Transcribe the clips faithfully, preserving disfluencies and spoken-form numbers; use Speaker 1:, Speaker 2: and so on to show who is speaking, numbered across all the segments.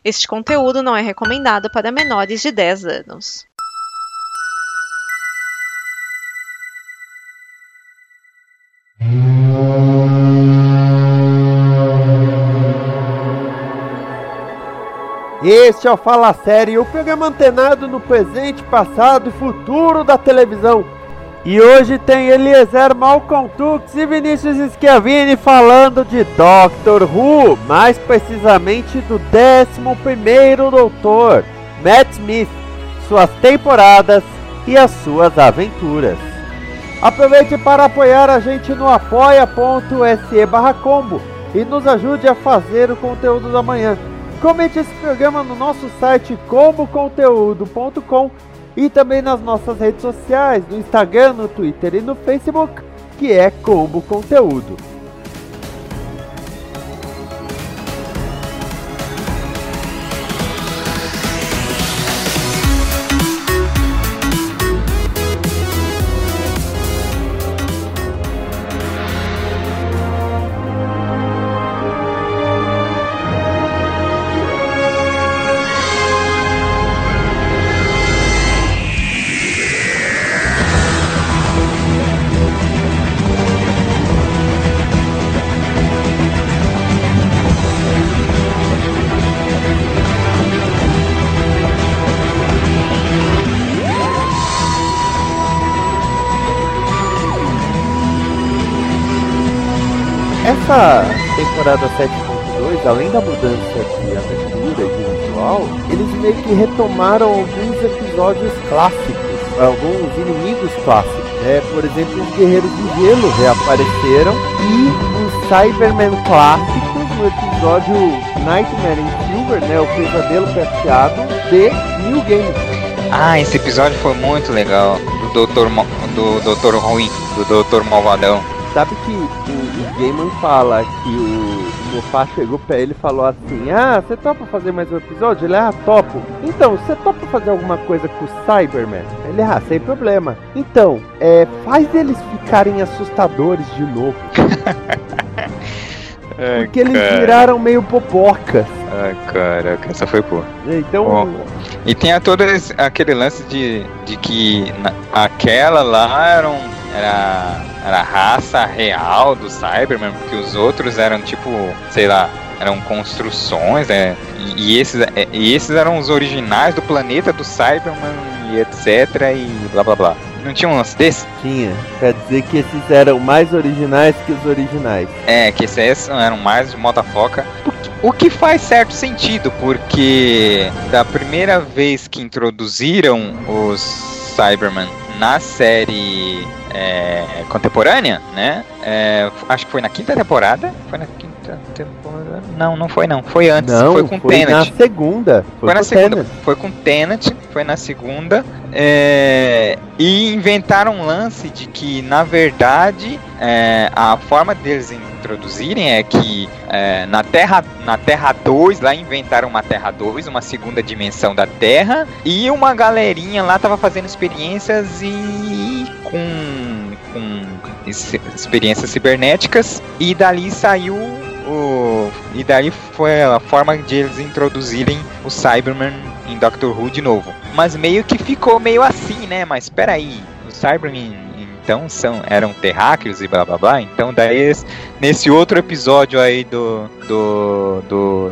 Speaker 1: Este conteúdo não é recomendado para menores de dez anos.
Speaker 2: Este é o Fala Série, o programa antenado no presente, passado e futuro da televisão. E hoje tem Eliezer Malcolm Tux e Vinícius Schiavini falando de Doctor Who, mais precisamente do décimo primeiro Doutor, Matt Smith, suas temporadas e as suas aventuras. Aproveite para apoiar a gente no apoia.se barra combo e nos ajude a fazer o conteúdo da manhã. Comente esse programa no nosso site combo conteúdo ponto com e também nas nossas redes sociais, no Instagram, no Twitter e no Facebook, que é Combo Conteúdo. Essa temporada sete ponto dois, além da mudança de abertura e de visual, eles meio que retomaram alguns episódios clássicos, alguns inimigos clássicos, né? Por exemplo, os Guerreiros de Gelo reapareceram e os Cybermen clássicos no episódio Nightmare in Silver, né? O Pesadelo Prateado de New Game.
Speaker 3: Ah, esse episódio foi muito legal, do Doutor Mo- do Doutor Ruim, do Doutor Malvadão.
Speaker 2: Sabe que o, o Gaiman fala que o Moffat chegou pra ele e falou assim: ah, você topa fazer mais um episódio? Ele, ah, topo. Então, você topa fazer alguma coisa com o Cyberman? Ele, ah, sem problema. Então, é, faz eles ficarem assustadores de novo.
Speaker 3: Ai,
Speaker 2: porque eles
Speaker 3: cara.
Speaker 2: viraram meio popocas.
Speaker 3: Ai, caraca, essa foi boa.
Speaker 2: Então...
Speaker 3: Oh. E tem todo esse, aquele lance de, de que na, aquela lá era, um, era, era a raça real do Cyberman, porque os outros eram tipo, sei lá, eram construções, né? E, e, esses, e esses eram os originais do planeta do Cyberman e etc e blá blá blá. Não tinha um lance desse?
Speaker 2: Tinha. Quer dizer que esses eram mais originais que os originais.
Speaker 3: É, que esses eram mais de motafoca. O que faz certo sentido, porque da primeira vez que introduziram os Cybermen na série é, contemporânea, né? É, acho que foi na quinta temporada. Foi na quinta temporada? Não, não foi não. Foi antes.
Speaker 2: Não,
Speaker 3: foi com
Speaker 2: foi
Speaker 3: Tennant.
Speaker 2: na segunda.
Speaker 3: Foi, foi na segunda. Tennant. Foi com Tennant. Foi na segunda. É, e inventaram um lance de que, na verdade, é, a forma deles introduzirem é que é, na Terra na Terra dois, lá inventaram uma Terra dois, uma segunda dimensão da Terra, e uma galerinha lá tava fazendo experiências e com, com experiências cibernéticas, e dali saiu o, e daí foi a forma de eles introduzirem o Cyberman em Doctor Who de novo. Mas meio que ficou meio assim, né? Mas peraí, os Cybermen então são, eram terráqueos e blá blá blá. Então daí nesse outro episódio aí do do do,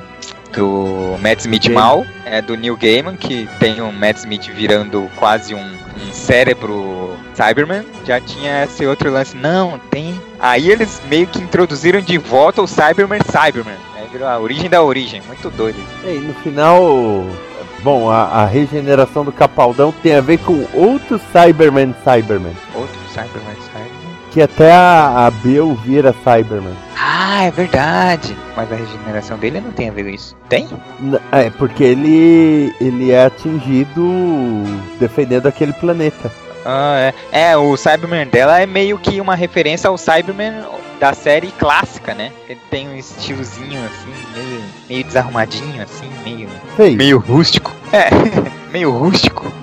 Speaker 3: do Matt Smith mal, é do Neil Gaiman, que tem o Matt Smith virando quase um, um cérebro Cyberman, já tinha esse outro lance. Não, tem. Aí eles meio que introduziram de volta o Cyberman Cyberman. Aí virou a origem da origem, muito doido.
Speaker 2: E no final, bom, a, a regeneração do Capaldão tem a ver com outro Cyberman Cyberman.
Speaker 3: Outro Cyberman Cyberman?
Speaker 2: Que até a, a Bill vira Cyberman.
Speaker 3: Ah, é verdade. Mas a regeneração dele não tem a ver com isso. Tem?
Speaker 2: N- é, porque ele, ele é atingido defendendo aquele planeta.
Speaker 3: Ah, é. É, o Cyberman dela é meio que uma referência ao Cyberman da série clássica, né? Ele tem um estilozinho assim, meio, meio desarrumadinho, assim, meio,
Speaker 2: Feio.
Speaker 3: meio rústico. É, meio rústico.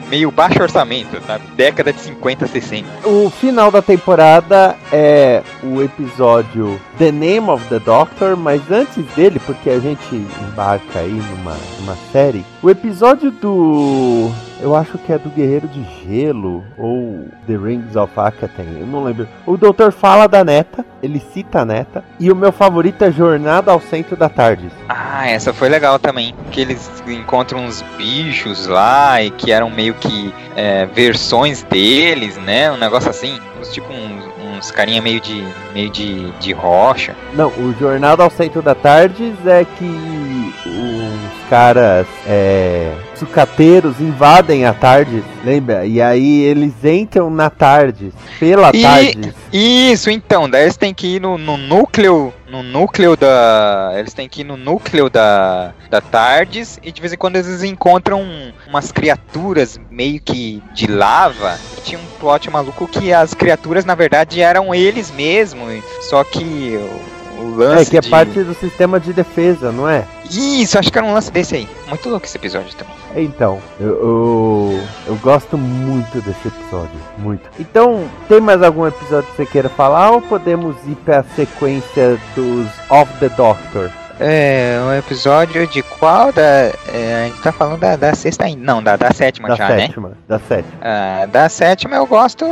Speaker 3: meio baixo orçamento, sabe? Década de cinquenta, sessenta.
Speaker 2: O final da temporada é o episódio The Name of the Doctor, mas antes dele, porque a gente embarca aí numa, numa série, o episódio do... eu acho que é do Guerreiro de Gelo, ou The Rings of Akaten, eu não lembro. O doutor fala da neta, ele cita a neta, e o meu favorito é Jornada ao Centro da Tardis.
Speaker 3: Ah, essa foi legal também, que eles encontram uns bichos lá, e que eram meio que é, versões deles, né, um negócio assim, tipo uns, uns carinha meio de, meio de, de rocha.
Speaker 2: Não, o Jornada ao Centro da Tardis é que os caras é, sucateiros invadem a Tardis, lembra? E aí eles entram na Tardis, pela
Speaker 3: e,
Speaker 2: Tardis.
Speaker 3: Isso, então, daí eles têm que ir no, no núcleo, no núcleo da... Eles têm que ir no núcleo da, da Tardis, e de vez em quando eles encontram umas criaturas meio que de lava. E tinha um plot maluco que as criaturas, na verdade, eram eles mesmos, só que... O, o lance
Speaker 2: é, que é
Speaker 3: de...
Speaker 2: parte do sistema de defesa, não é?
Speaker 3: Isso, acho que era um lance desse aí. Muito louco esse episódio também.
Speaker 2: Então, eu, eu, eu gosto muito desse episódio, muito. Então, tem mais algum episódio que você queira falar ou podemos ir para a sequência dos Of the Doctor?
Speaker 3: É, um episódio de qual? Da, é, a gente tá falando da, da sexta ainda. Não, da, da sétima
Speaker 2: da
Speaker 3: já,
Speaker 2: sétima,
Speaker 3: né?
Speaker 2: Da sétima,
Speaker 3: ah, da sétima eu gosto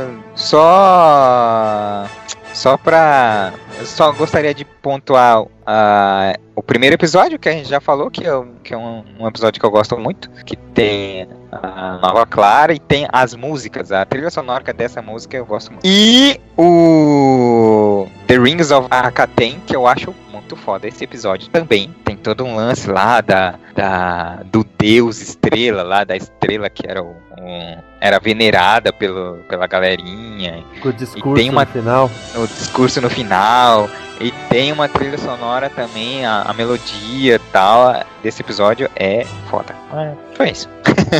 Speaker 3: só... Só pra... Eu só gostaria de pontuar uh, o primeiro episódio, que a gente já falou, que é, que é um, um episódio que eu gosto muito, que tem a Nova Clara e tem as músicas, a trilha sonora dessa música eu gosto muito. E o The Rings of Akaten, que eu acho muito foda esse episódio também. Tem todo um lance lá da, da, do deus estrela, lá da estrela que era o... Um, era venerada pelo, pela galerinha.
Speaker 2: Com o discurso
Speaker 3: tem uma,
Speaker 2: no final.
Speaker 3: O discurso no final. E tem uma trilha sonora também, a, a melodia e tal desse episódio é foda. É, foi isso.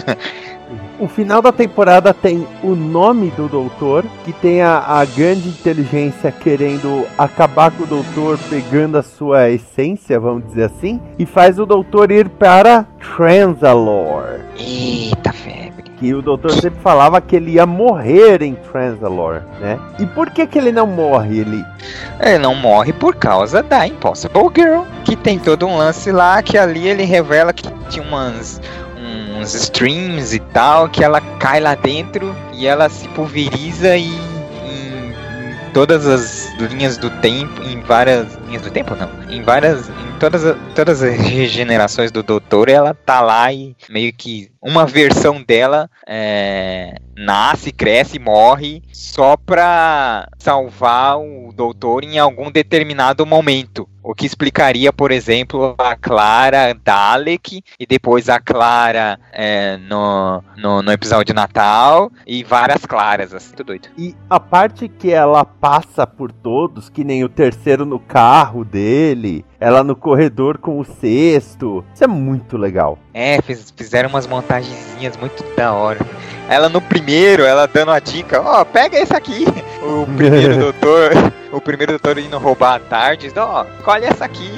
Speaker 2: O final da temporada tem o nome do doutor, que tem a, a grande inteligência querendo acabar com o doutor, pegando a sua essência, vamos dizer assim, e faz o doutor ir para Transalore.
Speaker 3: Eita febre.
Speaker 2: Que o doutor sempre falava que ele ia morrer em Transalore, né? E por que que ele não morre? Ele...
Speaker 3: ele não morre por causa da Impossible Girl, que tem todo um lance lá, que ali ele revela que tinha umas... uns streams e tal, que ela cai lá dentro e ela se pulveriza e em, em todas as linhas do tempo, em várias linhas do tempo não, em várias, em todas, todas as regenerações do doutor, ela tá lá e meio que uma versão dela é, nasce, cresce, morre só pra salvar o doutor em algum determinado momento. O que explicaria, por exemplo, a Clara Dalek e depois a Clara é, no, no, no episódio de Natal e várias Claras, assim, tudo doido.
Speaker 2: E a parte que ela passa por todos, que nem o terceiro no carro dele, ela no corredor com o sexto, isso é muito legal.
Speaker 3: É, fiz, fizeram umas montagenzinhas muito da hora. Ela no primeiro, ela dando a dica, ó, oh, pega esse aqui. O primeiro doutor, o primeiro doutor indo roubar a Tardis, ó, oh, escolhe essa aqui.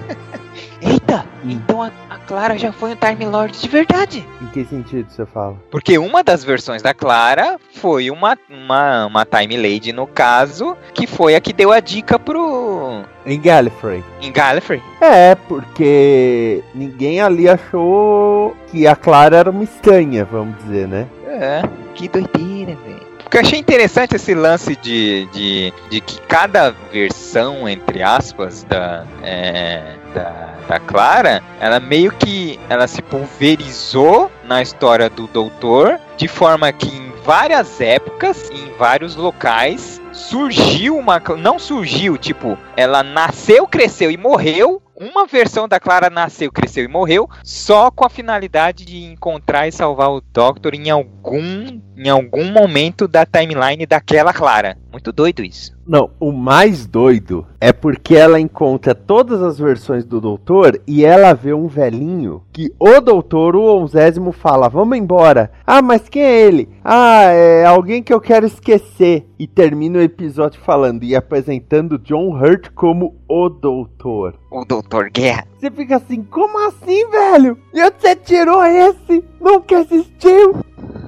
Speaker 3: Eita, então a, a Clara já foi um Time Lord de verdade.
Speaker 2: Em que sentido você fala?
Speaker 3: Porque uma das versões da Clara foi uma, uma, uma Time Lady, no caso, que foi a que deu a dica pro...
Speaker 2: Em Gallifrey.
Speaker 3: Em Gallifrey?
Speaker 2: É, porque ninguém ali achou que a Clara era uma estranha, vamos dizer, né?
Speaker 3: É, que doideira, velho. Porque eu achei interessante esse lance de, de, de que cada versão, entre aspas, da, é, da, da Clara, ela meio que ela se pulverizou na história do doutor, de forma que em várias épocas, em vários locais, surgiu uma... Não surgiu, tipo, ela nasceu, cresceu e morreu. Uma versão da Clara nasceu, cresceu e morreu, só com a finalidade de encontrar e salvar o Doctor em algum, em algum momento da timeline daquela Clara. Muito doido isso.
Speaker 2: Não, o mais doido é porque ela encontra todas as versões do doutor e ela vê um velhinho que o doutor, o onzésimo, fala, vamos embora. Ah, mas quem é ele? Ah, é alguém que eu quero esquecer. E termina o episódio falando e apresentando John Hurt como o doutor.
Speaker 3: O Doutor Guerra.
Speaker 2: Você fica assim, como assim, velho? E onde você tirou esse? Nunca existiu.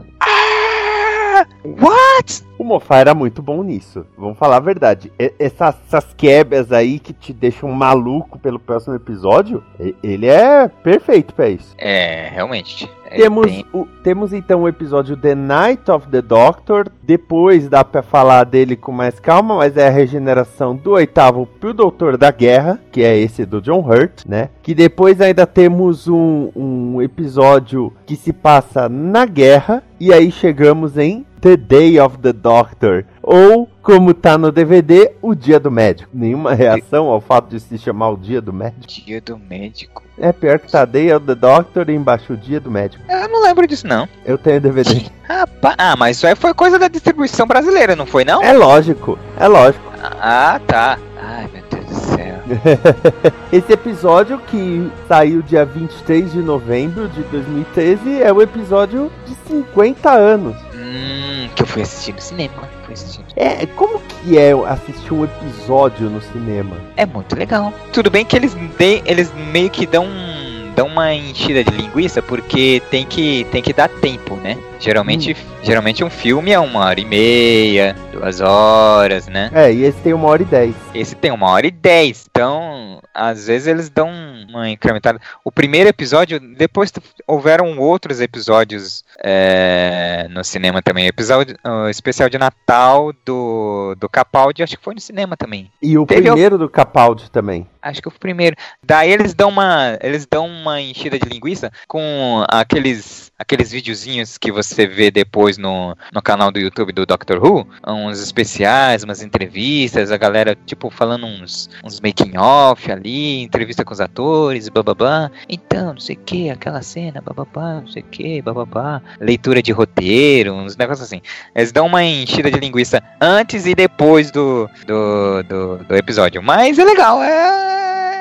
Speaker 3: Moffat? What?
Speaker 2: O Moffat era muito bom nisso, vamos falar a verdade. E- essas, essas quebras aí que te deixam maluco pelo próximo episódio, e- ele é perfeito pra isso.
Speaker 3: É, realmente. Ele
Speaker 2: Temos,
Speaker 3: tem-
Speaker 2: o, temos então o episódio The Night of the Doctor. Depois dá pra falar dele com mais calma, mas é a regeneração do oitavo pro Doutor da Guerra, que é esse do John Hurt, né? Que depois ainda temos um, um episódio que se passa na guerra. E aí chegamos em The Day of the Doctor, ou como tá no D V D, o Dia do Médico. Nenhuma reação ao fato de se chamar o Dia do Médico?
Speaker 3: Dia do Médico.
Speaker 2: É pior que tá Day of the Doctor e embaixo o Dia do Médico.
Speaker 3: Eu não lembro disso, não.
Speaker 2: Eu tenho D V D.
Speaker 3: Rapaz, ah, mas isso aí foi coisa da distribuição brasileira, não foi, não?
Speaker 2: É lógico, é lógico.
Speaker 3: Ah, tá. Ai, meu Deus do céu.
Speaker 2: Esse episódio, que saiu dia vinte e três de novembro de dois mil e treze, é o episódio de cinquenta anos.
Speaker 3: Hum, que eu fui assistir no cinema. Fui assistir no...
Speaker 2: É, como que é assistir um episódio no cinema?
Speaker 3: É muito legal. Tudo bem que eles, de, eles meio que dão, dão uma enchida de linguiça, porque tem que, tem que dar tempo, né? Geralmente, hum. geralmente um filme é uma hora e meia, duas horas, né?
Speaker 2: É, e esse tem uma hora e dez.
Speaker 3: Esse tem uma hora e dez, então às vezes eles dão uma incrementada. O primeiro episódio, depois houveram outros episódios é, no cinema também. Episódio uh, especial de Natal do, do Capaldi, acho que foi no cinema também.
Speaker 2: E o
Speaker 3: Teve
Speaker 2: primeiro o... do Capaldi também.
Speaker 3: Acho que foi o primeiro. Daí eles dão uma, eles dão uma enchida de linguiça com aqueles, aqueles videozinhos que você vê depois no, no canal do YouTube do Doctor Who, uns especiais, umas entrevistas, a galera tipo falando uns, uns making off ali, entrevista com os atores, bababá. Então, não sei o que, aquela cena, bababá, não sei o que, bababá. Leitura de roteiro, uns negócios assim. Eles dão uma enchida de linguiça antes e depois do, do, do, do episódio. Mas é legal, é...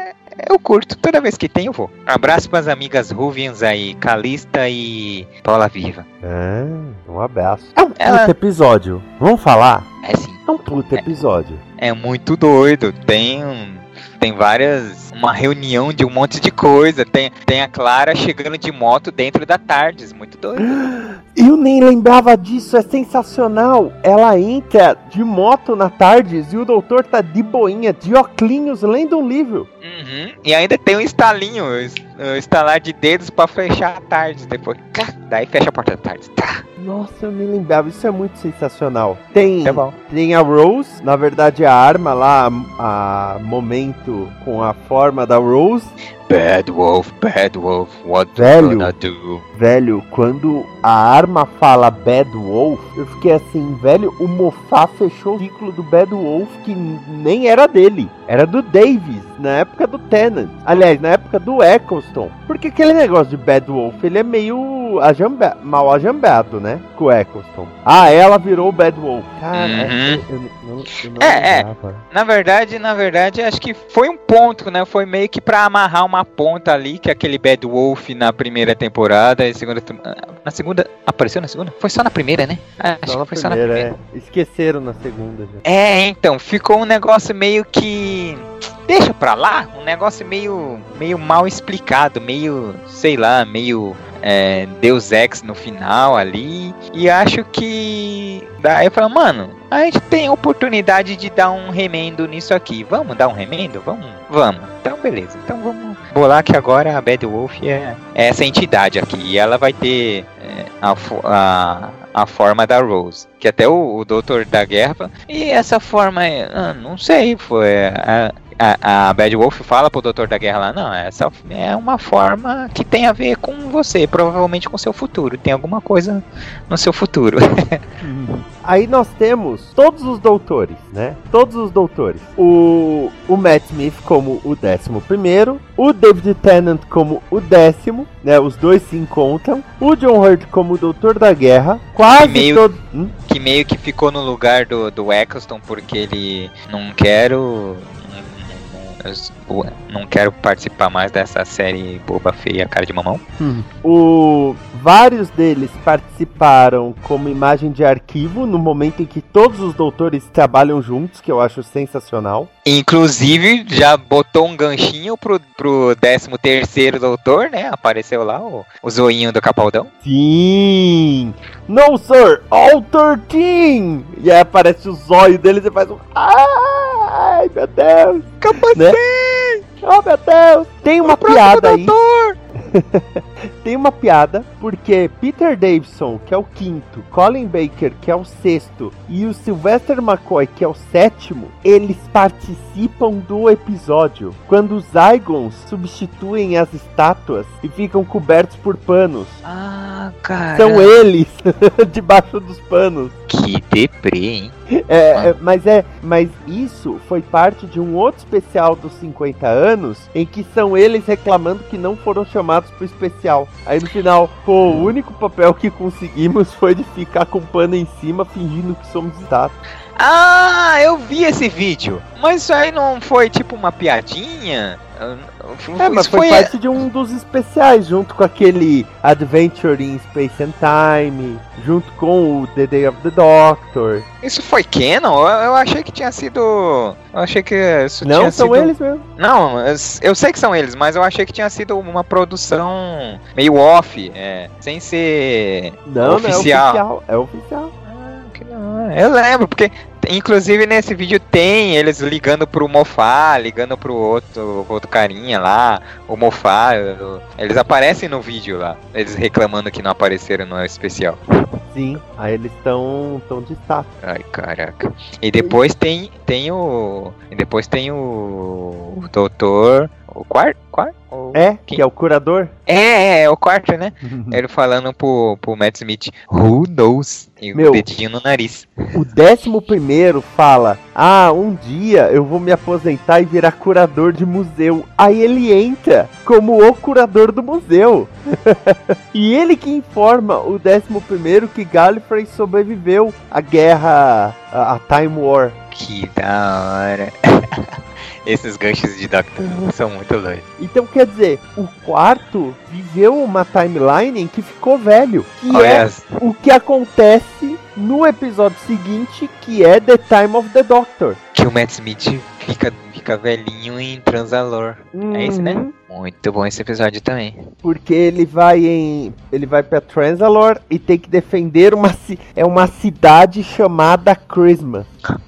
Speaker 3: Eu curto, toda vez que tem eu vou. Abraço para as amigas Ruvians aí, Calista e Paula Viva.
Speaker 2: Ah, um abraço. É um
Speaker 3: Ela...
Speaker 2: puto episódio, vamos falar?
Speaker 3: É sim.
Speaker 2: É um puto episódio.
Speaker 3: É, é muito doido, tem um... Tem várias... Uma reunião de um monte de coisa. Tem, tem a Clara chegando de moto dentro da Tardes. Muito doido.
Speaker 2: Eu nem lembrava disso. É sensacional. Ela entra de moto na Tardes e o doutor tá de boinha, de oclinhos, lendo um livro.
Speaker 3: Uhum. E ainda tem um estalinho. Um estalar de dedos pra fechar a Tardes. Depois... Daí fecha a porta da Tardes.
Speaker 2: Nossa, eu nem lembrava. Isso é muito sensacional. Tem,
Speaker 3: é bom.
Speaker 2: tem a Rose. Na verdade, a arma lá, a, a momento com a forma da Rose.
Speaker 3: Bad Wolf, Bad Wolf, what
Speaker 2: Velho,
Speaker 3: you gonna do?
Speaker 2: Velho, quando a arma fala Bad Wolf, eu fiquei assim, velho, o Moffat fechou o ciclo do Bad Wolf que nem era dele. Era do Davis, na época do Tennant. Aliás, na época do Eccleston. Porque aquele negócio de Bad Wolf, ele é meio ajamba, mal ajambado, né? Com o Eccleston. Ah, ela virou o Bad Wolf. Cara,
Speaker 3: uhum.
Speaker 2: eu, eu, eu, eu não
Speaker 3: é, é, na verdade, na verdade, acho que foi um ponto, né? Foi meio que pra amarrar uma ponta ali, que aquele Bad Wolf na primeira temporada e segunda... Na segunda... Apareceu na segunda? Foi só na primeira, né? Acho
Speaker 2: só
Speaker 3: que foi
Speaker 2: primeira,
Speaker 3: só na primeira.
Speaker 2: É. Esqueceram na segunda. Já.
Speaker 3: É, então, ficou um negócio meio que... Deixa pra lá, um negócio meio, meio mal explicado, meio, sei lá, meio é, Deus Ex no final ali. E acho que... Daí eu falo, mano, a gente tem a oportunidade de dar um remendo nisso aqui. Vamos dar um remendo? Vamos? Vamos. Então, beleza. Então vamos bolar que agora a Bad Wolf é, é essa entidade aqui. E ela vai ter é, a, a, a forma da Rose. Que até o, o Doutor da Guerra fala, e essa forma, é, ah, não sei, foi... A, A, a Bad Wolf fala pro Doutor da Guerra lá, não, essa é uma forma que tem a ver com você, provavelmente com o seu futuro, tem alguma coisa no seu futuro.
Speaker 2: Aí nós temos todos os doutores, né? Todos os doutores. O, o Matt Smith como o décimo primeiro, o David Tennant como o décimo, né? Os dois se encontram. O John Hurt como o Doutor da Guerra. Quase
Speaker 3: que meio,
Speaker 2: todo... hum?
Speaker 3: que meio que ficou no lugar do, do Eccleston, porque ele não quer o... eu não quero participar mais dessa série boba, feia, cara de mamão.
Speaker 2: Hum. O... Vários deles participaram como imagem de arquivo no momento em que todos os doutores trabalham juntos, que eu acho sensacional.
Speaker 3: Inclusive, já botou um ganchinho pro, pro décimo terceiro doutor, né? Apareceu lá o, o zoinho do Capaldão.
Speaker 2: Sim! No, sir! All treze! E aí aparece o zóio deles e faz um... Ai, meu Deus!
Speaker 3: Capacete!
Speaker 2: Né? Oh, meu Deus! Tem uma piada aí. Doutor. Tem uma piada, porque Peter Davison, que é o quinto, Colin Baker, que é o sexto, e o Sylvester McCoy, que é o sétimo, eles participam do episódio quando os Zygons substituem as estátuas e ficam cobertos por panos.
Speaker 3: Ah, cara.
Speaker 2: São eles debaixo dos panos.
Speaker 3: Que deprê, hein?
Speaker 2: É, ah. é, mas é, mas isso foi parte de um outro especial dos cinquenta anos, em que são eles reclamando que não foram chamados pro especial. Aí no final, pô, o único papel que conseguimos foi de ficar com pano em cima fingindo que somos estátuas.
Speaker 3: Ah, eu vi esse vídeo. Mas isso aí não foi tipo uma piadinha?
Speaker 2: É, mas foi, foi parte de um dos especiais, junto com aquele Adventure in Space and Time, junto com o The Day of the Doctor.
Speaker 3: Isso foi canon? Eu, eu achei que tinha sido... Eu achei que isso
Speaker 2: não,
Speaker 3: tinha
Speaker 2: são
Speaker 3: sido...
Speaker 2: eles mesmo.
Speaker 3: Não, eu, eu sei que são eles, mas eu achei que tinha sido uma produção meio off, é, sem ser
Speaker 2: não,
Speaker 3: oficial.
Speaker 2: Não, é oficial, é oficial.
Speaker 3: Eu lembro, porque inclusive nesse vídeo tem eles ligando pro Mofá, ligando pro outro, outro carinha lá, o Mofá, eles aparecem no vídeo lá, eles reclamando que não apareceram no especial.
Speaker 2: Sim, aí eles estão tão de status.
Speaker 3: Ai, caraca. E depois tem, tem o... E depois tem o... O doutor... O quarto? Quarto?
Speaker 2: É, quem? Que é o curador?
Speaker 3: É, é, é o quarto, né? Ele falando pro, pro Matt Smith, who knows? E
Speaker 2: Meu,
Speaker 3: o dedinho no nariz.
Speaker 2: O décimo primeiro fala, ah, um dia eu vou me aposentar e virar curador de museu. Aí ele entra como o curador do museu. E ele que informa o décimo primeiro que Gallifrey sobreviveu à guerra, a, a Time War.
Speaker 3: Que da hora. Esses ganchos de Doctor Who são muito doidos.
Speaker 2: Então, quer dizer, o quarto viveu uma timeline em que ficou velho. Que
Speaker 3: oh,
Speaker 2: é
Speaker 3: yes.
Speaker 2: o que acontece no episódio seguinte, que é The Time of the Doctor.
Speaker 3: Que o Matt Smith fica, fica velhinho em Transalor. Uhum. É esse, né? Muito bom esse episódio também.
Speaker 2: Porque ele vai em... Ele vai pra Transalor e tem que defender uma... É uma cidade chamada Christmas.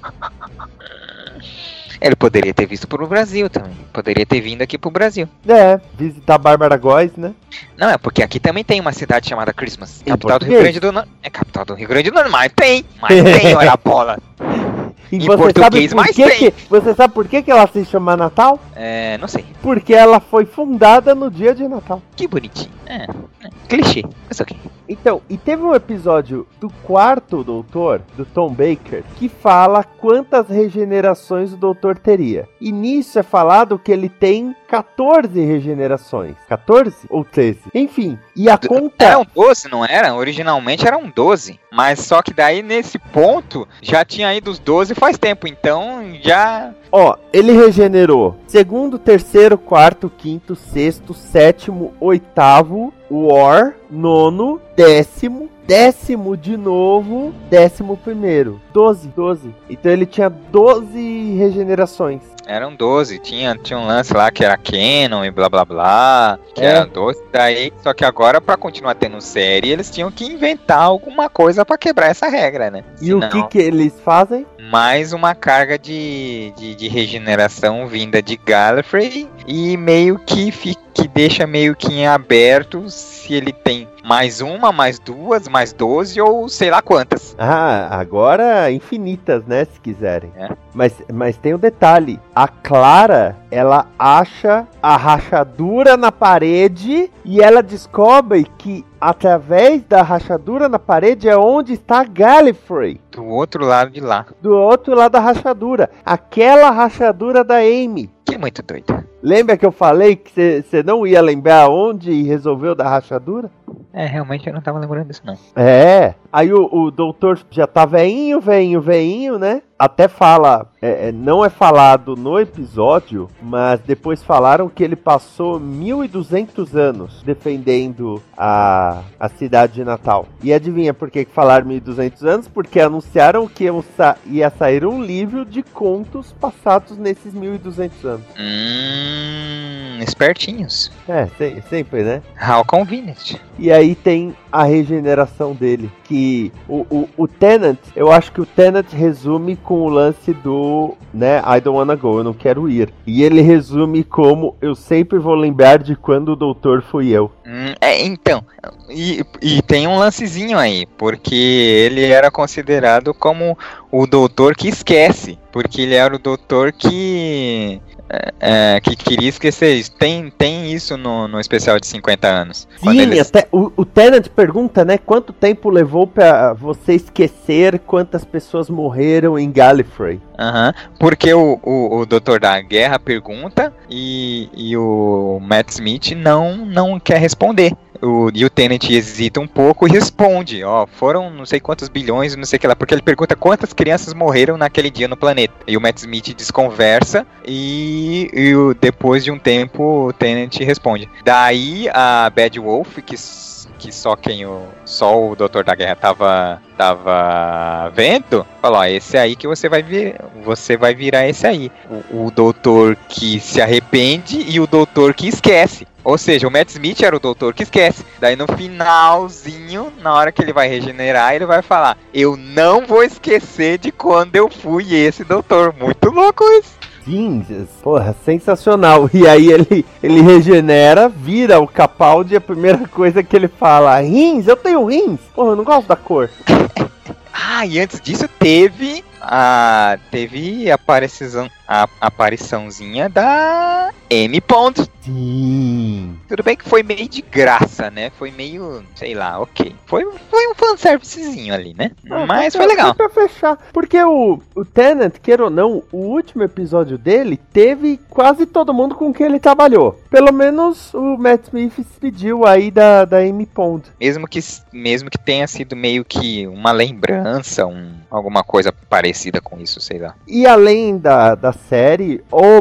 Speaker 3: Ele poderia ter visto pro Brasil também. Poderia ter vindo aqui pro Brasil.
Speaker 2: É, visitar Bárbara Góes, né?
Speaker 3: Não, é porque aqui também tem uma cidade chamada Christmas. Capital do Rio Grande do Norte. É capital do Rio Grande do Norte, mas tem. Mas tem, olha a bola.
Speaker 2: E em português, mais que tem. Que, você sabe por que, que ela se chama Natal?
Speaker 3: É, não sei.
Speaker 2: Porque ela foi fundada no dia de Natal.
Speaker 3: Que bonitinho. É, é clichê. Mas ok.
Speaker 2: Então, e teve um episódio do quarto doutor, do Tom Baker, que fala quantas regenerações o doutor teria. E nisso é falado que ele tem catorze regenerações. catorze ou treze? Enfim, e a conta...
Speaker 3: Eram doze, não era? Originalmente eram doze. Mas só que daí, nesse ponto, já tinha ido os doze faz tempo. Então, já...
Speaker 2: Ó, ele regenerou segundo, terceiro, quarto, quinto, sexto, sétimo, oitavo, War, nono, décimo, décimo de novo, décimo primeiro. doze, doze. Então ele tinha doze regenerações.
Speaker 3: Eram doze, tinha, tinha um lance lá que era canon e blá blá blá, que é. Era doze, daí, só que agora pra continuar tendo série, eles tinham que inventar alguma coisa pra quebrar essa regra, né?
Speaker 2: E Senão, o que que eles fazem?
Speaker 3: Mais uma carga de, de, de regeneração vinda de Gallifrey e meio que fica que deixa meio que em aberto se ele tem mais uma, mais duas, mais doze ou sei lá quantas.
Speaker 2: Ah, agora infinitas, né, se quiserem.
Speaker 3: É.
Speaker 2: Mas, mas tem um detalhe, a Clara, ela acha a rachadura na parede e ela descobre que através da rachadura na parede é onde está Gallifrey.
Speaker 3: Do outro lado de lá.
Speaker 2: Do outro lado da rachadura. Aquela rachadura da Amy.
Speaker 3: Que é muito doido.
Speaker 2: Lembra que eu falei que você não ia lembrar onde resolveu da rachadura?
Speaker 3: É, realmente eu não tava lembrando disso, não.
Speaker 2: É, aí o, o doutor já tá veinho, veinho, veinho, né? Até fala, é, não é falado no episódio, mas depois falaram que ele passou mil e duzentos anos defendendo a, a cidade de Natal. E adivinha por que falaram mil e duzentos anos? Porque anunciaram que ia, sa- ia sair um livro de contos passados nesses mil e duzentos anos.
Speaker 3: Hum, espertinhos.
Speaker 2: É, se- sempre, né?
Speaker 3: How convenient.
Speaker 2: E aí tem a regeneração dele, que o, o, o Tennant, eu acho que o Tennant resume com o lance do, né, I don't wanna go, eu não quero ir. E ele resume como eu sempre vou lembrar de quando o doutor fui eu.
Speaker 3: Hum, é, então, e, e tem um lancezinho aí, porque ele era considerado como o doutor que esquece, porque ele era o doutor que... É, é, que queria esquecer isso. Tem, tem isso no, no especial de cinquenta anos.
Speaker 2: Sim,
Speaker 3: eles...
Speaker 2: até o, o Tennant pergunta, né, quanto tempo levou pra você esquecer quantas pessoas morreram em Gallifrey.
Speaker 3: Uhum, porque o, o, o doutor da guerra pergunta e, e o Matt Smith não, não quer responder. O, e o Tennant hesita um pouco e responde, ó, foram não sei quantos bilhões, não sei o que lá, porque ele pergunta quantas crianças morreram naquele dia no planeta. E o Matt Smith desconversa e, e o, depois de um tempo o Tennant responde. Daí a Bad Wolf, que, que só quem o, só o doutor da guerra tava, tava vendo, falou, ó, esse aí que você vai vir, você vai virar esse aí. O, o doutor que se arrepende e o doutor que esquece. Ou seja, o Matt Smith era o doutor que esquece. Daí no finalzinho, na hora que ele vai regenerar, ele vai falar, eu não vou esquecer de quando eu fui esse doutor. Muito louco isso.
Speaker 2: Sim, porra, sensacional. E aí ele, ele regenera, vira o Capaldi e a primeira coisa que ele fala, rins, eu tenho rins. Porra, eu não gosto da cor.
Speaker 3: Ah, e antes disso teve a teve a aparição, a apariçãozinha da Amy Pond.
Speaker 2: Sim.
Speaker 3: Tudo bem que foi meio de graça, né? Foi meio, sei lá, ok. Foi, foi um fanservicezinho ali, né?
Speaker 2: Ah,
Speaker 3: Mas
Speaker 2: foi,
Speaker 3: foi legal.
Speaker 2: Foi pra fechar. Porque o, o Tennant, queira ou não, o último episódio dele teve quase todo mundo com quem ele trabalhou. Pelo menos o Matt Smith se pediu aí da, da Amy Pond.
Speaker 3: Mesmo que, mesmo que tenha sido meio que uma lembrança, um, alguma coisa parecida com isso, sei lá.
Speaker 2: E além da, da série,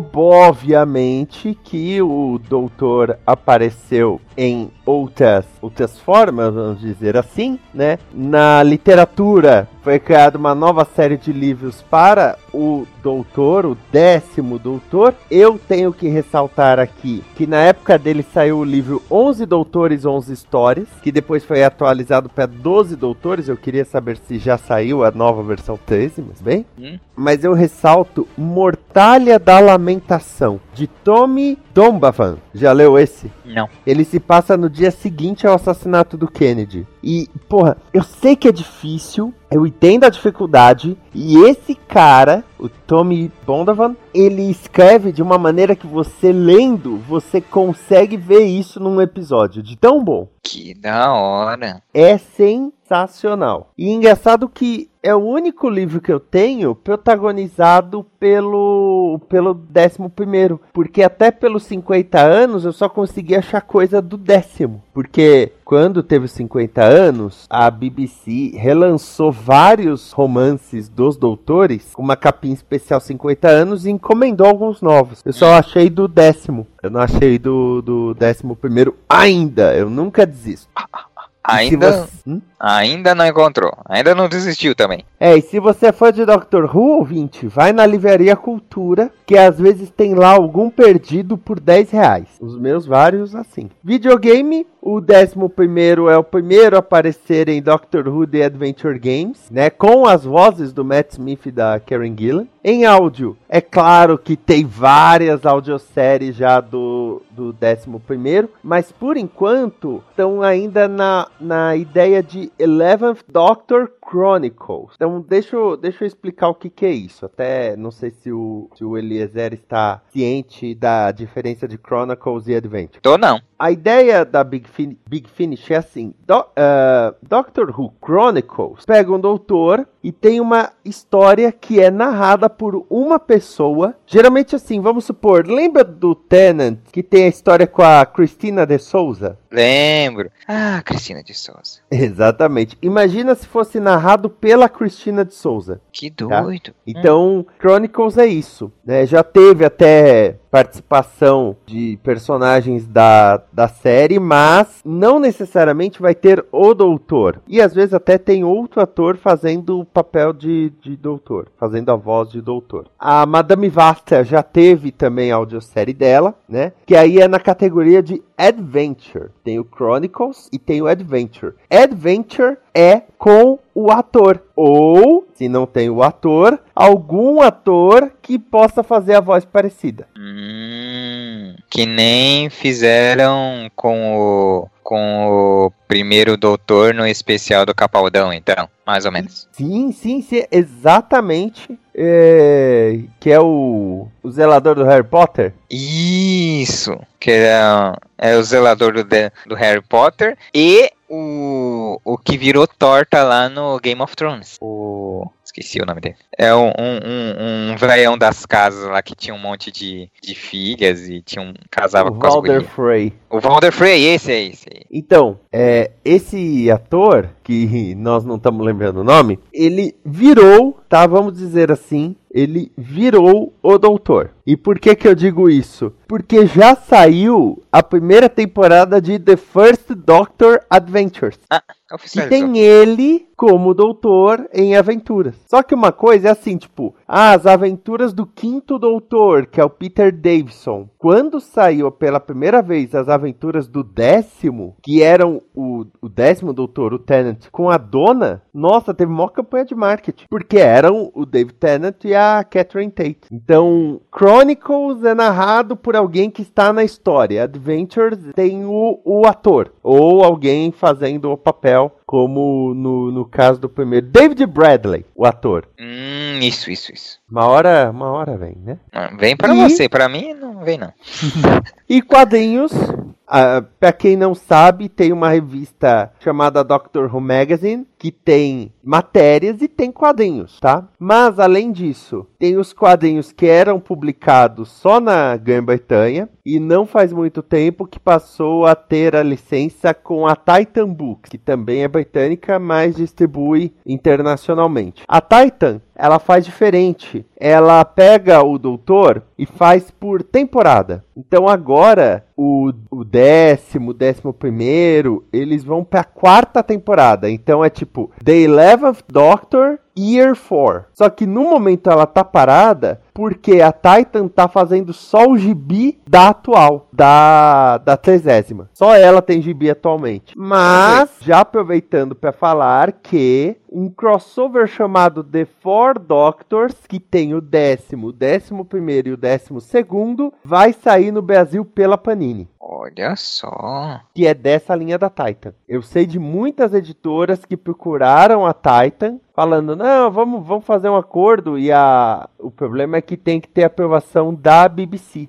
Speaker 2: obviamente que o doutor apareceu em outras, outras formas, vamos dizer assim, né? Na literatura foi criada uma nova série de livros para o doutor, o décimo doutor. Eu tenho que ressaltar aqui que na época dele saiu o livro onze Doutores, onze Histórias, que depois foi atualizado para doze Doutores. Eu queria saber se já saiu a nova versão treze, mas bem. Hum. Mas eu ressalto Mortalha da Lamentação, de Tommy Dombavan. Já leu esse?
Speaker 3: Não.
Speaker 2: Ele se passa no dia seguinte ao assassinato do Kennedy. E, porra, eu sei que é difícil, eu entendo a dificuldade, e esse cara, o Tommy Bondavan, ele escreve de uma maneira que você lendo, você consegue ver isso num episódio, de tão bom.
Speaker 3: Que da hora.
Speaker 2: É sensacional. E engraçado que é o único livro que eu tenho protagonizado pelo pelo décimo primeiro. Porque até pelos cinquenta anos eu só consegui achar coisa do décimo. Porque quando teve cinquenta anos, a B B C relançou vários romances dos doutores com uma capinha especial cinquenta anos e encomendou alguns novos. Eu só achei do décimo. Eu não achei do, do décimo primeiro ainda. Eu nunca desisto.
Speaker 3: Ainda,
Speaker 2: você... hum?
Speaker 3: ainda não encontrou. Ainda não desistiu também.
Speaker 2: É, e se você é fã de Doctor Who, ouvinte, vai na Livraria Cultura, que às vezes tem lá algum perdido por dez reais. Os meus vários assim. Videogame, o décimo primeiro é o primeiro a aparecer em Doctor Who The Adventure Games, né? Com as vozes do Matt Smith e da Karen Gillan. Em áudio, é claro que tem várias audioséries já do, do décimo primeiro, mas por enquanto estão ainda na, na ideia de Eleventh Doctor Chronicles. Então deixa eu, deixa eu explicar o que, que é isso. Até não sei se o, se o Eliezer Eliezer está ciente da diferença de Chronicles e Adventure.
Speaker 3: Tô não.
Speaker 2: A ideia da Big, fin- Big Finish é assim, do, uh, Doctor Who Chronicles pega um doutor e tem uma história que é narrada por uma pessoa, geralmente assim, vamos supor, lembra do Tennant, que tem a história com a Cristina de Souza?
Speaker 3: Lembro. Ah, Cristina de Souza.
Speaker 2: Exatamente. Imagina se fosse narrado pela Cristina de Souza.
Speaker 3: Que
Speaker 2: Tá?
Speaker 3: doido.
Speaker 2: Então, hum. Chronicles é isso, né? Já teve até participação de personagens da, da série, mas não necessariamente vai ter o doutor. E às vezes até tem outro ator fazendo o papel de, de doutor, fazendo a voz de doutor. A Madame Vasta já teve também a audiosérie dela, né? Que aí é na categoria de Adventure. Tem o Chronicles e tem o Adventure. Adventure é com o ator. Ou, se não tem o ator, algum ator que possa fazer a voz parecida.
Speaker 3: Hum, que nem fizeram com o, com o primeiro doutor no especial do Capaldão, então, mais ou menos.
Speaker 2: Sim, sim, sim, exatamente. É, que é o, o zelador do Harry Potter.
Speaker 3: Isso, que é, é o zelador do, do Harry Potter e o, o que virou torta lá no Game of Thrones. O... Esqueci o nome dele. É um, um, um, um velhão das casas lá que tinha um monte de, de filhas e tinha um, casava
Speaker 2: o
Speaker 3: com as
Speaker 2: Walder
Speaker 3: gurias.
Speaker 2: Frey.
Speaker 3: O Walder Frey, esse é esse aí.
Speaker 2: Então, é, esse ator, que nós não estamos lembrando o nome, ele virou, tá, vamos dizer assim, ele virou o doutor. E por que que eu digo isso? Porque já saiu a primeira temporada de The First Doctor Adventures.
Speaker 3: Ah,
Speaker 2: E
Speaker 3: oficializou.
Speaker 2: tem ele como doutor em aventuras. Só que uma coisa é assim, tipo, ah, as aventuras do quinto doutor, que é o Peter Davison. Quando saiu pela primeira vez as aventuras do décimo, que eram o, o décimo doutor, o Tennant, com a dona, nossa, teve uma campanha de marketing. Porque eram o David Tennant e a Catherine Tate. Então, Chronicles é narrado por alguém que está na história. Adventures tem o, o ator, ou alguém fazendo o papel, como no, no caso do primeiro. David Bradley, o ator.
Speaker 3: Hum, isso, isso, isso.
Speaker 2: Uma hora, uma hora vem, né?
Speaker 3: Ah, vem pra
Speaker 2: E-
Speaker 3: você, pra mim não vem não.
Speaker 2: E quadrinhos, ah, pra quem não sabe, tem uma revista chamada Doctor Who Magazine, que tem matérias e tem quadrinhos, tá? Mas, além disso, tem os quadrinhos que eram publicados só na Grã-Bretanha, e não faz muito tempo que passou a ter a licença com a Titan Books, que também é britânica, mas distribui internacionalmente. A Titan, ela faz diferente. Ela pega o doutor e faz por temporada. Então agora, o, o décimo, décimo primeiro, eles vão pra quarta temporada. Então é tipo, The Eleventh Doctor, Year four. Só que no momento ela tá parada porque a Titan tá fazendo só o gibi da atual, da, da trigésima. Só ela tem gibi atualmente. Mas, já aproveitando para falar que um crossover chamado The Four Doctors, que tem o décimo, o décimo primeiro e o décimo segundo, vai sair no Brasil pela Panini.
Speaker 3: Olha só.
Speaker 2: Que é dessa linha da Titan. Eu sei de muitas editoras que procuraram a Titan, falando, não, vamos, vamos fazer um acordo, e a, o problema é que tem que ter aprovação da B B C.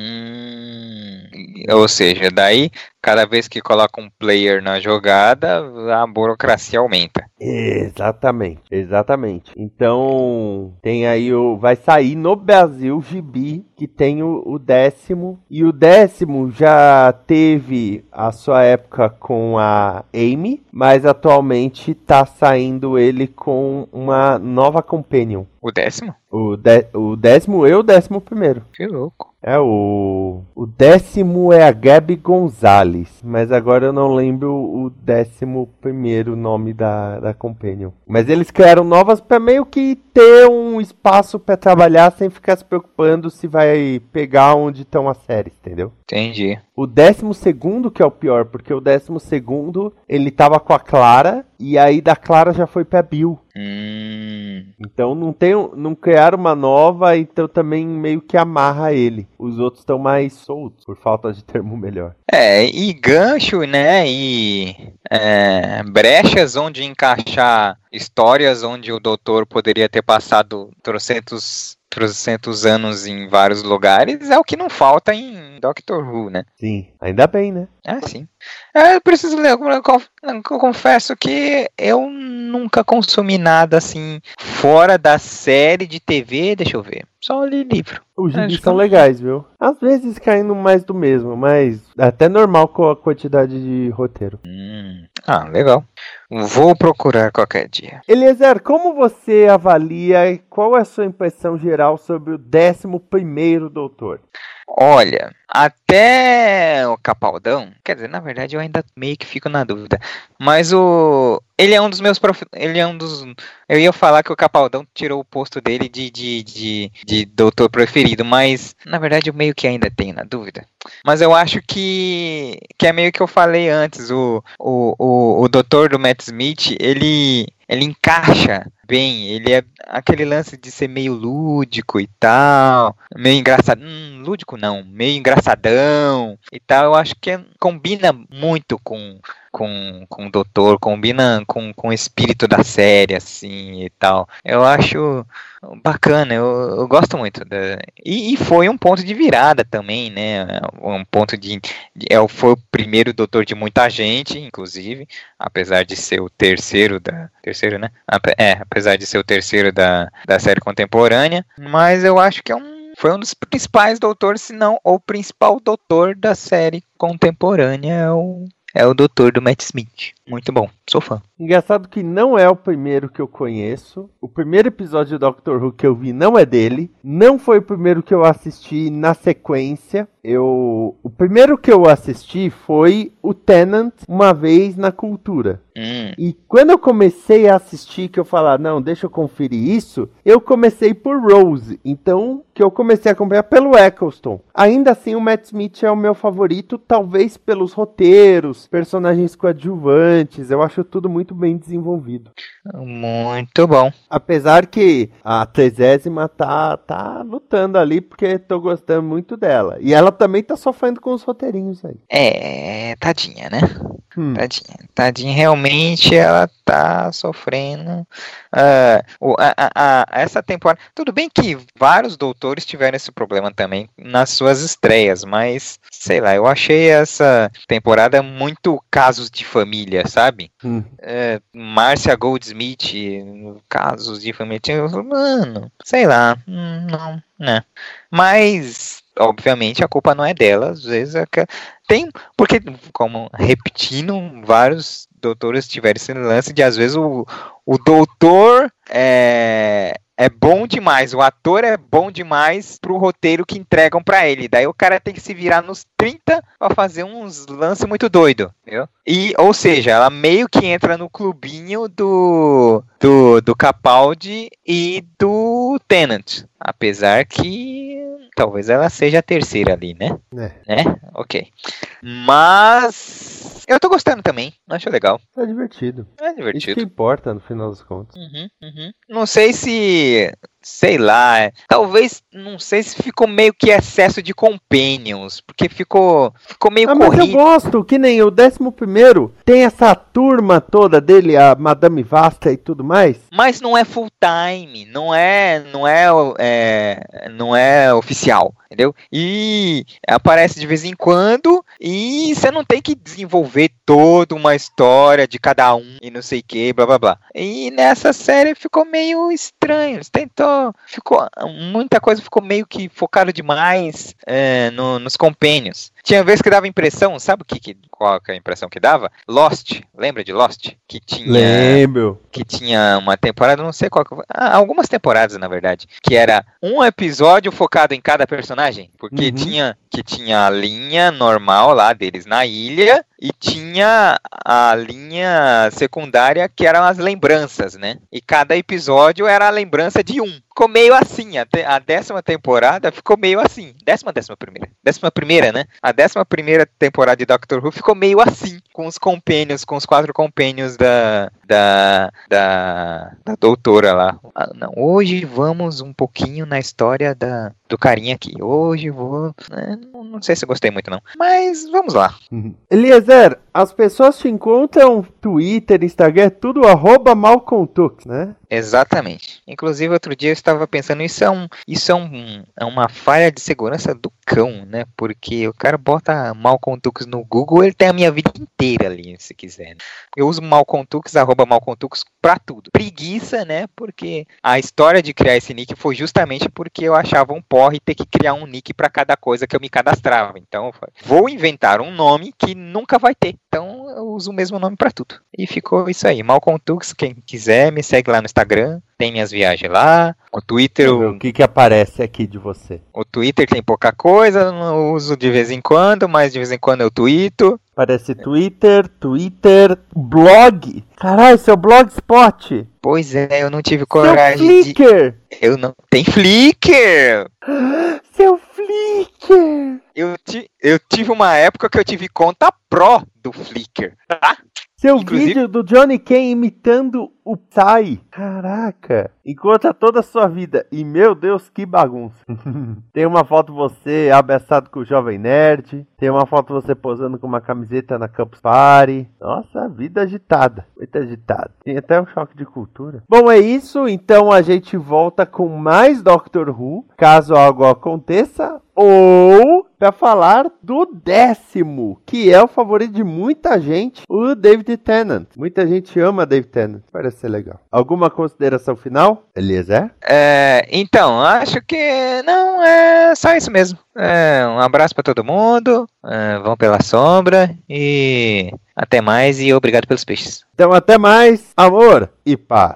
Speaker 3: Hum, ou seja, daí, cada vez que coloca um player na jogada, a burocracia aumenta.
Speaker 2: Exatamente, exatamente. Então, tem aí o... vai sair no Brasil gibi, que tem o, o décimo. E o décimo já teve a sua época com a Amy, mas atualmente tá saindo ele com uma nova companion.
Speaker 3: O décimo?
Speaker 2: O, de, o décimo e o décimo primeiro.
Speaker 3: Que louco.
Speaker 2: É, o, o décimo é a Gabi Gonzalez, mas agora eu não lembro o décimo primeiro nome da, da Companion. Mas eles criaram novas para meio que ter um espaço para trabalhar sem ficar se preocupando se vai pegar onde estão as séries, entendeu?
Speaker 3: Entendi.
Speaker 2: O décimo segundo que é o pior, porque o décimo segundo ele tava com a Clara, e aí da Clara já foi pra Bill.
Speaker 3: Hum,
Speaker 2: Então não, tem, não criaram uma nova, então também meio que amarra ele. Os outros estão mais soltos, por falta de termo melhor.
Speaker 3: é, e gancho, né, e é, brechas onde encaixar histórias onde o doutor poderia ter passado trocentos trocentos anos em vários lugares, é o que não falta em Doctor Who, né?
Speaker 2: Sim, ainda bem, né?
Speaker 3: É, sim. É, eu preciso ler, eu, conf- eu confesso que eu nunca consumi nada assim, fora da série de T V, deixa eu ver, só li livro.
Speaker 2: Os gibis
Speaker 3: Acho que
Speaker 2: são
Speaker 3: eu-
Speaker 2: legais, viu? Às vezes caindo mais do mesmo, mas é até normal com a quantidade de roteiro.
Speaker 3: Hum, ah, legal. Vou procurar qualquer dia.
Speaker 2: Eliezer, como você avalia e qual é a sua impressão geral sobre o décimo primeiro Doutor?
Speaker 3: Olha, até o Capaldão, quer dizer, na verdade eu ainda meio que fico na dúvida, mas o ele é um dos meus prof... ele é um dos eu ia falar que o Capaldão tirou o posto dele de, de, de, de doutor preferido, mas na verdade eu meio que ainda tenho na dúvida. Mas eu acho que que é meio que eu falei antes, o, o, o, o doutor do Matt Smith, ele ele encaixa bem, ele é aquele lance de ser meio lúdico e tal, meio engraçado, hum, lúdico não, meio engraçadão e tal, eu acho que é- combina muito com, com, com o doutor, combina com, com o espírito da série, assim, e tal, eu acho bacana, eu, eu gosto muito, da, e, e foi um ponto de virada também, né, um ponto de, de é, foi o primeiro doutor de muita gente, inclusive, apesar de ser o terceiro da, terceiro, né, Ape- é, apesar de ser o terceiro da, da série contemporânea, mas eu acho que é um, foi um dos principais doutores, se não o principal doutor da série contemporânea, é o, é o doutor do Matt Smith, muito bom, sou fã.
Speaker 2: Engraçado que não é o primeiro que eu conheço. O primeiro episódio de Doctor Who que eu vi não é dele. Não foi o primeiro que eu assisti na sequência. Eu... O primeiro que eu assisti foi o Tennant, Uma Vez na Cultura.
Speaker 3: Hum.
Speaker 2: E quando eu comecei a assistir, que eu falar, não, deixa eu conferir isso, eu comecei por Rose. Então, que eu comecei a acompanhar pelo Eccleston. Ainda assim, o Matt Smith é o meu favorito, talvez pelos roteiros, personagens coadjuvantes. Eu acho tudo muito bem desenvolvido.
Speaker 3: Muito bom.
Speaker 2: Apesar que a trigésima tá, tá lutando ali, porque tô gostando muito dela. E ela também tá sofrendo com os roteirinhos aí.
Speaker 3: É, tadinha, né?
Speaker 2: Hum.
Speaker 3: Tadinha. Tadinha, realmente ela tá sofrendo. ah, o- a- a- a- essa temporada. Tudo bem que vários doutores tiveram esse problema também nas suas estreias, mas sei lá, eu achei essa temporada muito casos de família, sabe?
Speaker 2: Hum.
Speaker 3: É, Márcia Goldsmith, casos de família. Eu falo, Mano, sei lá, hum, não, né? Mas, obviamente, a culpa não é dela. Às vezes é que tem, porque, como repetindo, vários doutores tiveram esse lance de às vezes o, o doutor é, é bom demais, o ator é bom demais pro roteiro que entregam pra ele. Daí o cara tem que se virar nos trinta pra fazer uns lances muito doido, entendeu? E, ou seja, ela meio que entra no clubinho do, do, do Capaldi e do Tennant. Apesar que talvez ela seja a terceira ali, né?
Speaker 2: É.
Speaker 3: Né? Ok. Mas eu tô gostando também. Acho legal.
Speaker 2: É divertido.
Speaker 3: É
Speaker 2: Isso que
Speaker 3: divertido.
Speaker 2: importa, no final das contas.
Speaker 3: Uhum, uhum. Não sei se, sei lá, é, talvez, não sei se ficou meio que excesso de companions, porque ficou, ficou meio
Speaker 2: Ah, mas eu
Speaker 3: corrido.
Speaker 2: gosto, que nem o décimo primeiro tem essa turma toda dele, a Madame Vasta e tudo mais.
Speaker 3: Mas não é full time, não é, não é, é, não é oficial, entendeu? E aparece de vez em quando e você não tem que desenvolver toda uma história de cada um e não sei o que, blá blá blá. E nessa série ficou meio estranho, eles tentou, ficou, muita coisa ficou meio que focado demais é, no, nos companions. Tinha vezes que dava impressão, sabe o que, que qual que é a impressão que dava? Lost, lembra de Lost? Que tinha
Speaker 2: Lembro.
Speaker 3: que tinha uma temporada, não sei qual que foi, ah, algumas temporadas na verdade, que era um episódio focado em cada personagem, porque
Speaker 2: Uhum.
Speaker 3: tinha que tinha a linha normal lá deles na ilha e tinha a linha secundária que eram as lembranças, né? E cada episódio era a lembrança de um. Ficou meio assim, a, te, a décima temporada ficou meio assim. Décima, décima primeira. Décima primeira, né? A décima primeira temporada de Doctor Who ficou meio assim, com os companions, com os quatro companions da, da, da, da doutora lá. Ah, não, hoje vamos um pouquinho na história da, do carinha aqui. Hoje vou... né, não, não sei se eu gostei muito não. Mas vamos lá.
Speaker 2: Uhum. Eliezer, as pessoas te encontram Twitter, Instagram, tudo arroba malcontux, né?
Speaker 3: Exatamente. Inclusive, outro dia eu estava pensando, isso é, um, isso é, um, é uma falha de segurança do cão, né? Porque o cara bota malcontux no Google, ele tem a minha vida inteira ali, se quiser. Né? Eu uso malcontux, arroba malcontux pra tudo. Preguiça, né? Porque a história de criar esse nick foi justamente porque eu achava um porre ter que criar um nick pra cada coisa que eu me cadastrava. Então, eu falei, vou inventar um nome que nunca vai ter. Então, eu uso o mesmo nome pra tudo. E ficou isso aí. Malcontux, quem quiser, me segue lá no Instagram. Tem minhas viagens lá. O Twitter...
Speaker 2: O, o que que aparece aqui de você?
Speaker 3: O Twitter tem pouca coisa, eu uso de vez em quando, mas de vez em quando eu tweeto.
Speaker 2: Aparece Twitter, Twitter, blog. Caralho, seu blogspot.
Speaker 3: Pois é, eu não tive coragem
Speaker 2: seu Flickr.
Speaker 3: de... Eu não... Tem Flickr!
Speaker 2: Seu Flickr!
Speaker 3: Eu, ti... eu tive uma época que eu tive conta pro do Flickr, tá?
Speaker 2: Seu
Speaker 3: Inclusive...
Speaker 2: vídeo do Johnny Ken imitando o Psy. Caraca. Encontra toda a sua vida. E, meu Deus, que bagunça. Tem uma foto de você abraçado com o Jovem Nerd. Tem uma foto de você posando com uma camiseta na Campus Party. Nossa, vida agitada. Muito agitada. Tem até um choque de cultura. Bom, é isso. Então a gente volta com mais Doctor Who. Caso algo aconteça. Ou... para falar do décimo, que é o favorito de muita gente, o David Tennant. Muita gente ama David Tennant, parece ser legal. Alguma consideração final, Eliezer?
Speaker 3: É, então, acho que não, é só isso mesmo. É, um abraço para todo mundo, é, vão pela sombra e até mais e obrigado pelos peixes.
Speaker 2: Então até mais, amor e paz.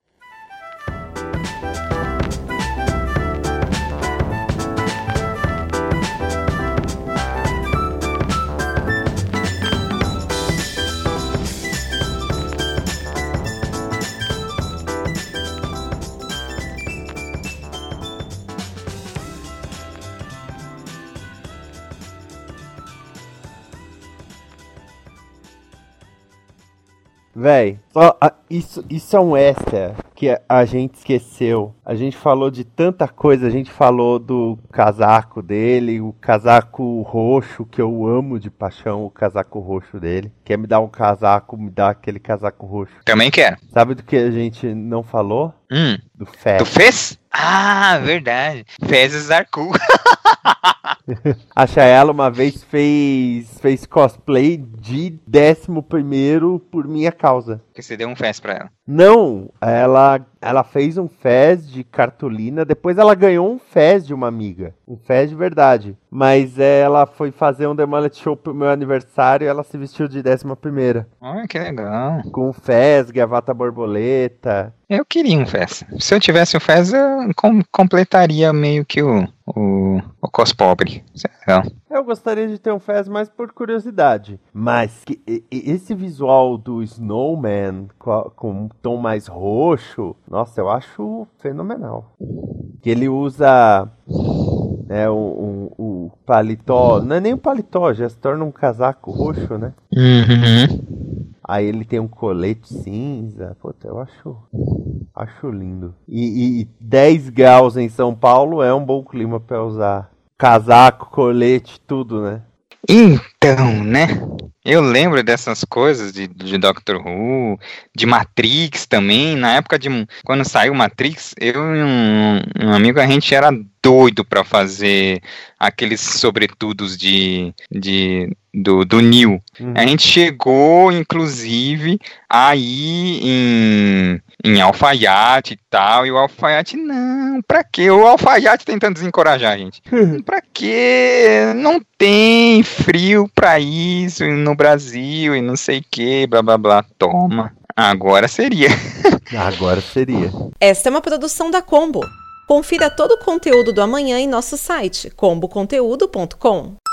Speaker 2: Véi, só a, isso, isso é um extra que a, a gente esqueceu. A gente falou de tanta coisa, a gente falou do casaco dele, o casaco roxo, que eu amo de paixão, o casaco roxo dele. Quer me dar um casaco, me dá aquele casaco roxo.
Speaker 3: Também quero.
Speaker 2: Sabe do que a gente não falou?
Speaker 3: Hum.
Speaker 2: Do Fez.
Speaker 3: Do Fez? Ah, verdade. Fezes Arcu.
Speaker 2: A Chayela uma vez fez, fez cosplay de décimo primeiro por minha causa.
Speaker 3: Que você deu um Fez pra ela.
Speaker 2: Não, ela, ela fez um Fez de cartolina, depois ela ganhou um Fez de uma amiga. Um Fez de verdade. Mas ela foi fazer um The Mullet Show pro meu aniversário e ela se vestiu de décima primeira.
Speaker 3: Ah, que legal.
Speaker 2: Com Fez, gravata borboleta.
Speaker 3: Eu queria um Fez. Se eu tivesse um Fez, eu com- completaria meio que o, o, o cos pobre. Isso é legal.
Speaker 2: Eu gostaria de ter um Fez mais por curiosidade. Mas que, e- e- esse visual do Snowman com, com um tom mais roxo, nossa, eu acho fenomenal. Que ele usa né, o, o, o paletó, não é nem um paletó, já se torna um casaco roxo, né?
Speaker 3: Uhum.
Speaker 2: Aí ele tem um colete cinza. Puta, eu acho, acho lindo. E, e dez graus em São Paulo é um bom clima pra usar casaco, colete, tudo, né?
Speaker 3: Então, né? Eu lembro dessas coisas de, de Doctor Who, de Matrix também. Na época de quando saiu Matrix, eu e um, um amigo, a gente era doido pra fazer aqueles sobretudos de, de, do, do Neo. Uhum. A gente chegou, inclusive, aí em, em alfaiate e tal, e o alfaiate, não, pra quê? O alfaiate tentando desencorajar a gente. Pra quê? Não tem frio pra isso no Brasil e não sei o que, blá blá blá. Toma, agora seria.
Speaker 2: Agora seria.
Speaker 4: Esta é uma produção da Combo. Confira todo o conteúdo do amanhã em nosso site combo conteúdo ponto com.